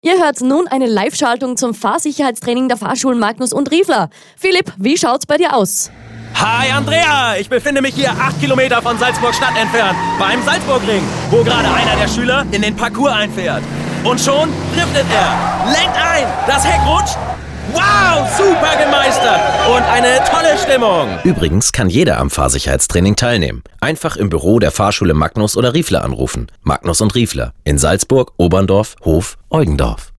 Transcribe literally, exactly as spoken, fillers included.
Ihr hört nun eine Live-Schaltung zum Fahrsicherheitstraining der Fahrschulen Magnus und Riefler. Philipp, wie schaut's bei dir aus? Hi Andrea, ich befinde mich hier acht Kilometer von Salzburg Stadt entfernt, beim Salzburgring, wo gerade einer der Schüler in den Parcours einfährt. Und schon driftet er, lenkt ein, das Heck rutscht. Wow, super gemeistert und eine tolle Stimmung. Übrigens kann jeder am Fahrsicherheitstraining teilnehmen. Einfach im Büro der Fahrschule Magnus oder Riefler anrufen. Magnus und Riefler in Salzburg, Oberndorf, Hof, Eugendorf.